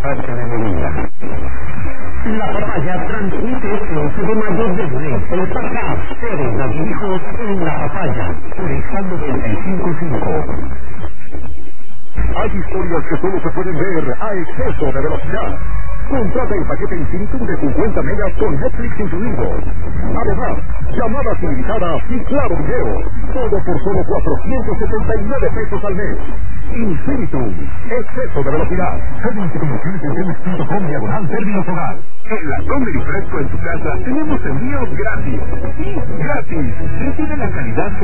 papaya de Melilla. La papaya transmite el 11 de mayo desde el Pacá, Pérez de hijos en la papaya, Pureza 95.5. Hay historias que solo se pueden ver a exceso de velocidad. Contrata el paquete Infinitum de 50 megas con Netflix incluido. Además, llamadas ilimitadas y claro video. Todo por solo 479 pesos al mes. Infinitum. Exceso de velocidad. Términos y condiciones en términos.com/términos hogar. En la Comer y Fresco en tu casa tenemos envíos gratis. Sí, gratis. Recibe la calidad